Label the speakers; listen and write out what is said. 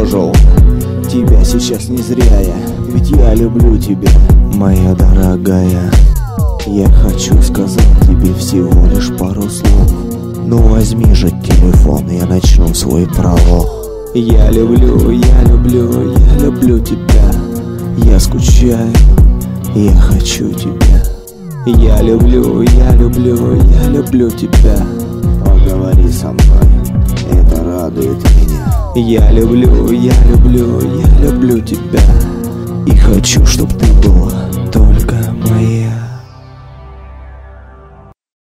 Speaker 1: пожалуйста. Тебя сейчас не зря я, ведь я люблю тебя, моя дорогая. Я хочу сказать тебе всего лишь пару слов. Ну возьми же телефон, я начну свой пролог. Я люблю, я люблю, я люблю тебя. Я скучаю, я хочу тебя. Я люблю, я люблю, я люблю тебя. Поговори со мной, это радует меня. Я люблю, я люблю, я люблю тебя. И хочу, чтоб ты была